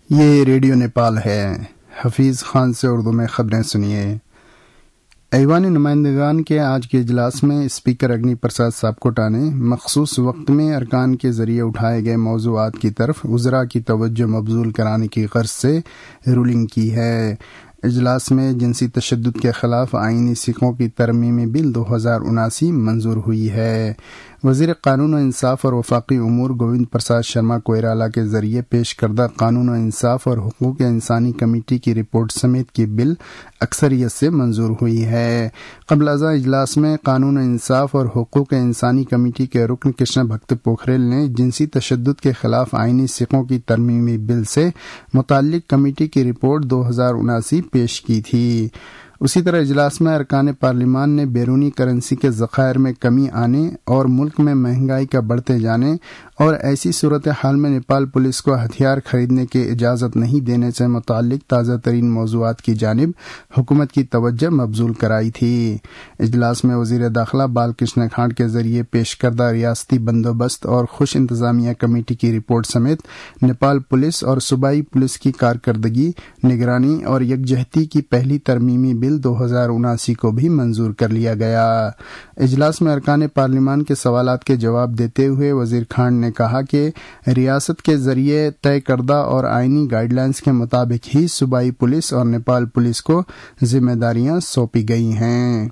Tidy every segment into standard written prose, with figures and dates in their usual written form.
یہ ریڈیو نیپال ہے۔ حفیظ خان سے اردو میں خبریں سنیے۔ ایوان نمائندگان کے آج کے اجلاس میں اسپیکر اگنی پرساد سابکوٹا نے مخصوص وقت میں ارکان کے ذریعے اٹھائے گئے موضوعات کی طرف وزراء کی توجہ مبذول کرانے کی غرض سے رولنگ کی ہے۔ اجلاس میں جنسی تشدد کے خلاف آئینی سکھوں کی ترمیمی بل 2079 منظور ہوئی ہے۔ وزیر قانون و انصاف اور وفاقی امور گووند پرساد شرما کوئرالا کے ذریعے پیش کردہ قانون و انصاف اور حقوق انسانی کمیٹی کی رپورٹ سمیت کی بل اکثریت سے منظور ہوئی ہے۔ قبل ازاں اجلاس میں قانون و انصاف اور حقوق انسانی کمیٹی کے رکن کرشنا بھکت پوکھریل نے جنسی تشدد کے خلاف آئینی سکھوں کی ترمیمی بل سے متعلق کمیٹی کی رپورٹ 2079 پیش کی تھی۔ اسی طرح اجلاس میں ارکان پارلیمان نے بیرونی کرنسی کے ذخائر میں کمی آنے اور ملک میں مہنگائی کا بڑھتے جانے اور ایسی صورتحال میں نیپال پولیس کو ہتھیار خریدنے کی اجازت نہیں دینے سے متعلق تازہ ترین موضوعات کی جانب حکومت کی توجہ مبذول کرائی تھی۔ اجلاس میں وزیر داخلہ بال کرشن کھانڈ کے ذریعے پیش کردہ ریاستی بندوبست اور خوش انتظامیہ کمیٹی کی رپورٹ سمیت نیپال پولیس اور صوبائی پولیس کی کارکردگی، نگرانی اور یکجہتی کی پہلی ترمیمی بل 2079 کو بھی منظور کر لیا گیا۔ اجلاس میں ارکان پارلیمان کے سوالات کے جواب دیتے ہوئے وزیر کھانڈ نے کہا کہ ریاست کے ذریعے طے کردہ اور آئینی گائیڈ لائنز کے مطابق ہی صوبائی پولیس اور نیپال پولیس کو ذمہ داریاں سونپی گئی ہیں۔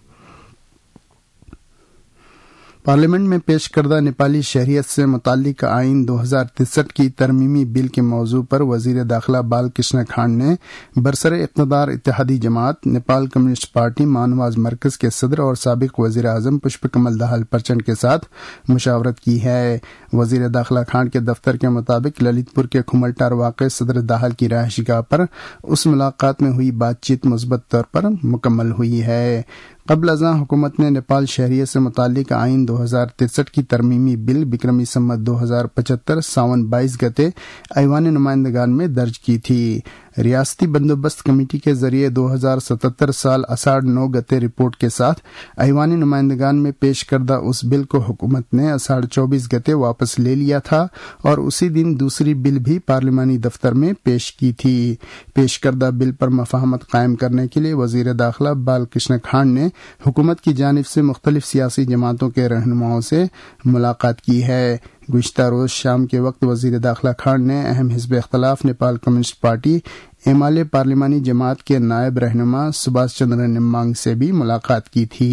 پارلیمنٹ میں پیش کردہ نیپالی شہریت سے متعلق آئین 2063 کی ترمیمی بل کے موضوع پر وزیر داخلہ بال کرشن کھانڈ نے برسر اقتدار اتحادی جماعت نیپال کمیونسٹ پارٹی مانواز مرکز کے صدر اور سابق وزیر اعظم پشپ کمل دہل پرچنڈ کے ساتھ مشاورت کی ہے۔ وزیر داخلہ کھانڈ کے دفتر کے مطابق للت پور کے کھملٹار واقع صدر دہل کی رہائش گاہ پر اس ملاقات میں ہوئی بات چیت مثبت طور پر مکمل ہوئی ہے۔ قبل ازاں حکومت نے نیپال شہریت سے متعلق آئین 2063 کی ترمیمی بل بکرمی سمت 2075 ساون 22 گتے ایوان نمائندگان میں درج کی تھی۔ ریاستی بندوبست کمیٹی کے ذریعے 2077 سال اساڑھ 9 گتے رپورٹ کے ساتھ ایوان نمائندگان میں پیش کردہ اس بل کو حکومت نے اساڑھ 24 گتے واپس لے لیا تھا اور اسی دن دوسری بل بھی پارلیمانی دفتر میں پیش کی تھی۔ پیش کردہ بل پر مفاہمت قائم کرنے کے لیے وزیر داخلہ بال کرشن کھانڈ نے حکومت کی جانب سے مختلف سیاسی جماعتوں کے رہنماؤں سے ملاقات کی ہے۔ گزشتہ روز شام کے وقت وزیر داخلہ کھانڈ نے اہم حزب اختلاف نیپال کمیونسٹ پارٹی ایمالے پارلیمانی جماعت کے نائب رہنما سبھاش چندر نمبانگ سے بھی ملاقات کی تھی۔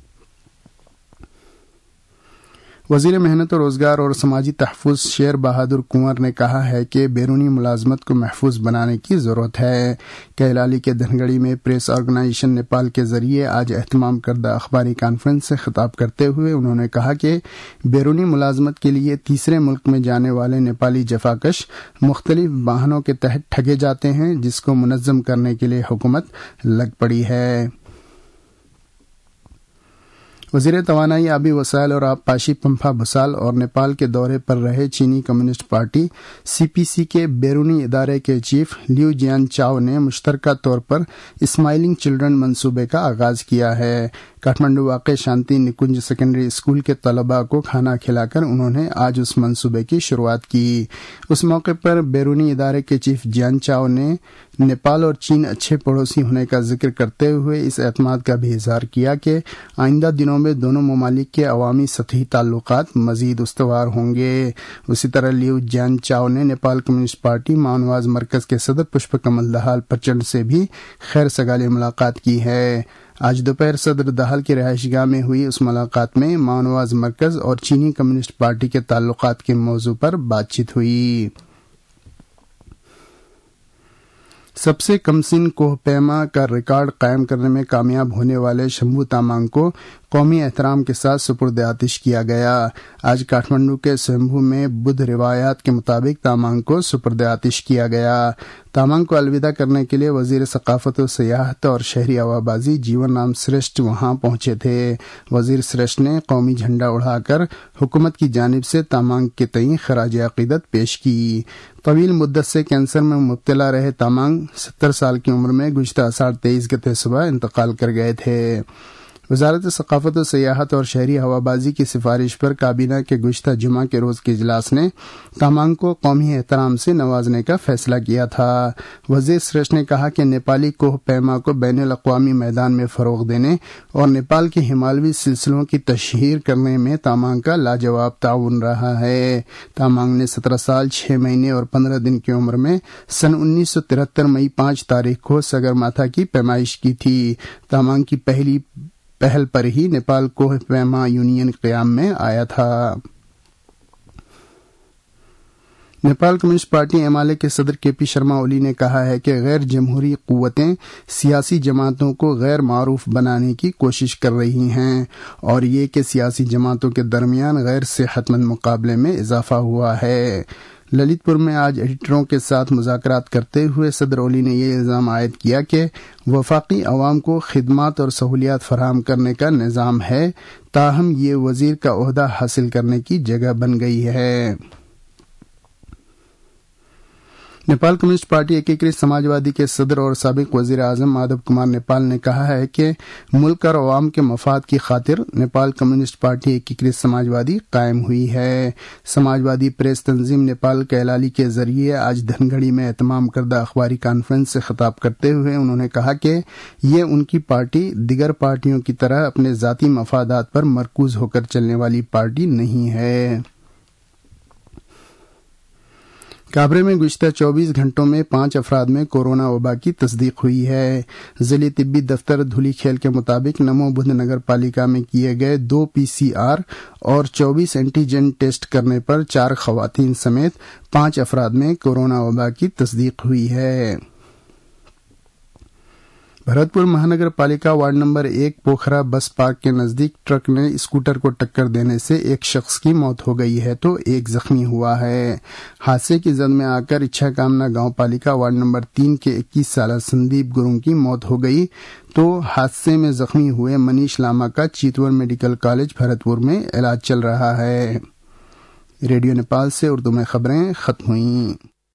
وزیر محنت و روزگار اور سماجی تحفظ شیر بہادر کنور نے کہا ہے کہ بیرونی ملازمت کو محفوظ بنانے کی ضرورت ہے۔ کیلالی کے دھنگڑی میں پریس آرگنائزیشن نیپال کے ذریعے آج اہتمام کردہ اخباری کانفرنس سے خطاب کرتے ہوئے انہوں نے کہا کہ بیرونی ملازمت کے لیے تیسرے ملک میں جانے والے نیپالی جفاکش مختلف بہانوں کے تحت ٹھگے جاتے ہیں، جس کو منظم کرنے کے لیے حکومت لگ پڑی ہے۔ وزیر توانائی، آبی وسائل اور آبپاشی پمپا بھسال اور نیپال کے دورے پر رہے چینی کمیونسٹ پارٹی CPC کے بیرونی ادارے کے چیف لیو جیان چاؤ نے مشترکہ طور پر اسمائلنگ چلڈرن منصوبے کا آغاز کیا ہے۔ کاٹھمنڈو واقع شانتی نکنج سیکنڈری اسکول کے طلباء کو کھانا کھلا کر انہوں نے آج اس منصوبے کی شروعات کی۔ اس موقع پر بیرونی ادارے کے چیف جیان چاؤ نے نیپال اور چین اچھے پڑوسی ہونے کا ذکر کرتے ہوئے اس اعتماد کا بھی اظہار کیا کہ آئندہ دنوں میں دونوں ممالک کے عوامی سطحی تعلقات مزید استوار ہوں گے۔ اسی طرح لیو جیان چاؤ نے نیپال کمیونسٹ پارٹی مانواز مرکز کے صدر پشپ کمل دہل پرچنڈ سے بھی خیر سگالی ملاقات کی ہے۔ آج دوپہر صدر دہل کی رہائش گاہ میں ہوئی اس ملاقات میں مانواز مرکز اور چینی کمیونسٹ پارٹی کے تعلقات کے موضوع پر بات چیت ہوئی۔ سب سے کم سن کوہ پیما کا ریکارڈ قائم کرنے میں کامیاب ہونے والے شمبھو تامانگ کو قومی احترام کے ساتھ سپرد آتش کیا گیا۔ آج کاٹھمنڈو کے سمبھو میں بدھ روایات کے مطابق تامانگ کو سپرد آتش کیا گیا۔ تامانگ کو الوداع کرنے کے لیے وزیر ثقافت و سیاحت اور شہری ہوابازی جیون رام سریشٹھ وہاں پہنچے تھے۔ وزیر سریشٹھ نے قومی جھنڈا اڑا کر حکومت کی جانب سے تامانگ کے تئیں خراج عقیدت پیش کی۔ طویل مدت سے کینسر میں مبتلا رہے تامانگ 70 سال کی عمر میں گزشتہ اساڑھ 23 گتے صبح انتقال کر گئے تھے۔ وزارت ثقافت و سیاحت اور شہری ہوابازی کی سفارش پر کابینہ کے گزشتہ جمعہ کے روز کے اجلاس نے تامانگ کو قومی احترام سے نوازنے کا فیصلہ کیا تھا۔ وزیر سریش نے کہا کہ نیپالی کوہ پیما کو بین الاقوامی میدان میں فروغ دینے اور نیپال کے ہمالوی سلسلوں کی تشہیر کرنے میں تامانگ کا لاجواب تعاون رہا ہے۔ تامانگ نے 17 سال 6 مہینے اور 15 دن کی عمر میں سن 1973 مئی 5 تاریخ کو سگرماتھا کی پیمائش کی تھی۔ تامانگ کی پہل پر ہی نیپال کوہ پیما یونین قیام میں آیا تھا۔ Nepal communist party M L A کے صدر کے پی شرما اولی نے کہا ہے کہ غیر جمہوری قوتیں سیاسی جماعتوں کو غیر معروف بنانے کی کوشش کر رہی ہیں اور یہ کہ سیاسی جماعتوں کے درمیان غیر صحت مند مقابلے میں اضافہ ہوا ہے۔ للت پور میں آج ایڈیٹروں کے ساتھ مذاکرات کرتے ہوئے صدر اولی نے یہ الزام عائد کیا کہ وفاقی عوام کو خدمات اور سہولیات فراہم کرنے کا نظام ہے، تاہم یہ وزیر کا عہدہ حاصل کرنے کی جگہ بن گئی ہے۔ نیپال کمیونسٹ پارٹی ایکیکرت سماجوادی کے صدر اور سابق وزیر اعظم مادھو کمار نیپال نے کہا ہے کہ ملک اور عوام کے مفاد کی خاطر نیپال کمیونسٹ پارٹی ایکیکرت سماجوادی قائم ہوئی ہے۔ سماجوادی پریس تنظیم نیپال کیلالی کے ذریعے آج دھنگڑی میں اہتمام کردہ اخباری کانفرنس سے خطاب کرتے ہوئے انہوں نے کہا کہ یہ ان کی پارٹی دیگر پارٹیوں کی طرح اپنے ذاتی مفادات پر مرکوز ہو کر چلنے والی پارٹی نہیں ہے۔ کابرے میں گزشتہ 24 گھنٹوں میں 5 افراد میں کورونا وبا کی تصدیق ہوئی ہے۔ ضلعی طبی دفتر دھولی کھیل کے مطابق نمو بدھ نگر پالیکا میں کیے گئے 2 PCR اور 24 اینٹیجن ٹیسٹ کرنے پر 4 خواتین سمیت 5 افراد میں کورونا وبا کی تصدیق ہوئی ہے۔ بھرتپور مہانگر پالیکا ward number 1 Pokhara bus park کے نزدیک ٹرک نے اسکوٹر کو ٹکر دینے سے ایک شخص کی موت ہو گئی ہے تو ایک زخمی ہوا ہے۔ حادثے کی زد میں آ کر اچھا کامنا گاؤں پالیکا وارڈ نمبر 3 کے 21 سالہ سندیپ گرونگ کی موت ہو گئی تو حادثے میں زخمی ہوئے منیش لاما کا چیتور میڈیکل کالج بھرتپور میں علاج چل رہا ہے۔ ریڈیو نیپال سے اردو میں خبریں ختم ہوئیں۔